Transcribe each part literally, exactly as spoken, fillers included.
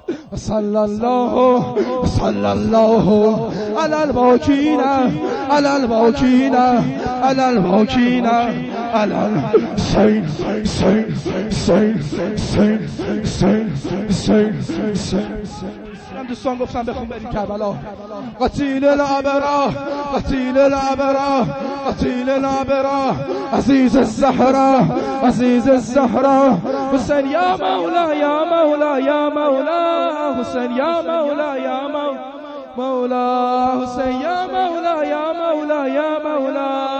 صلی الله صلی الله علی الباکین علی الباکین علی الباکین علی الحسین حسین حسین حسین حسین حسین حسین. دوستان گفتم بخون بریم کربلا. قتیل الابرا قتیل الابرا قتیل الابرا عزیز الزهرا عزیز الزهرا حسین یا مولا یا مولا یا مولا حسین یا مولا یا مولا حسین یا مولا یا مولا یا مولا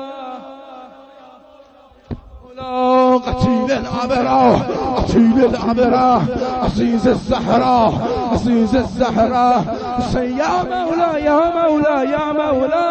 قتیل الابرا قتیل الابرا عزیز الزهرا عزیز الزهرا حسین یا مولا یا مولا یا مولا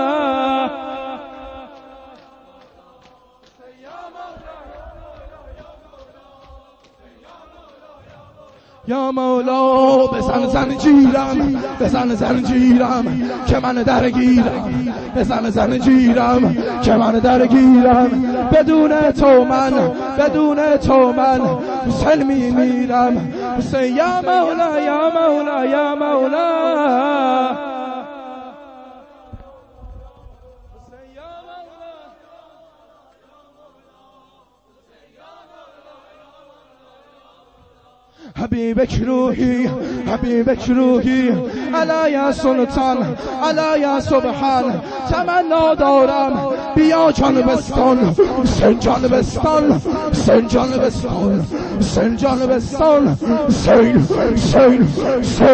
یا مولا بزن زنجیرم بزن زنجیرم که من درگیرم بزن زنجیرم که من درگیرم بدون تو من بدون تو من حسین می میرم حسین یا مولا یا مولا یا مولا حبیبک روحی حبیبک روحی الا یا سلطان الا یا سبحان تمنا دارم بیا جانبستان حسین جانبستان حسین جانبستان حسین جانبستان حسین حسین حسین